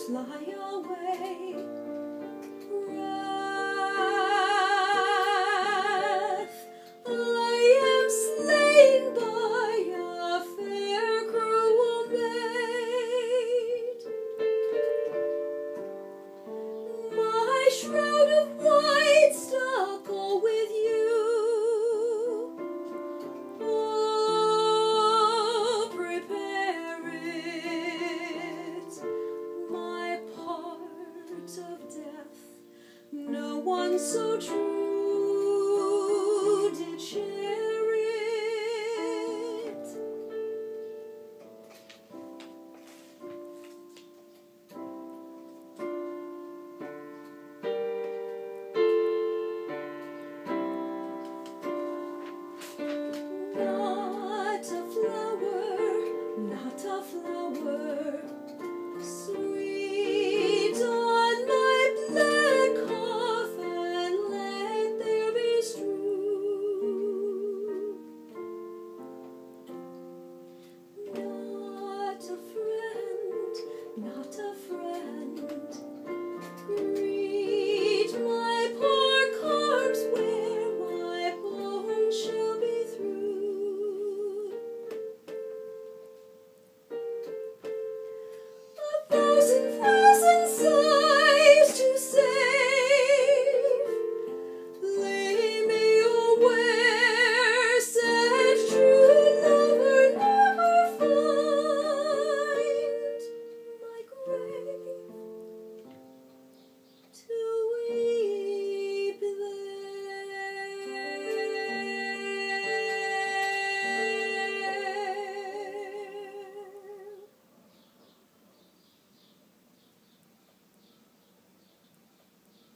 fly away. Wrath, I am slain by a fair cruel maid. My shroud of white stuck all with you. Oh, prepare it, my part of death. No one so true did share it. Not a flower, not a flower, sweet on my black coffin, let there be strewn. Not a friend, not a friend,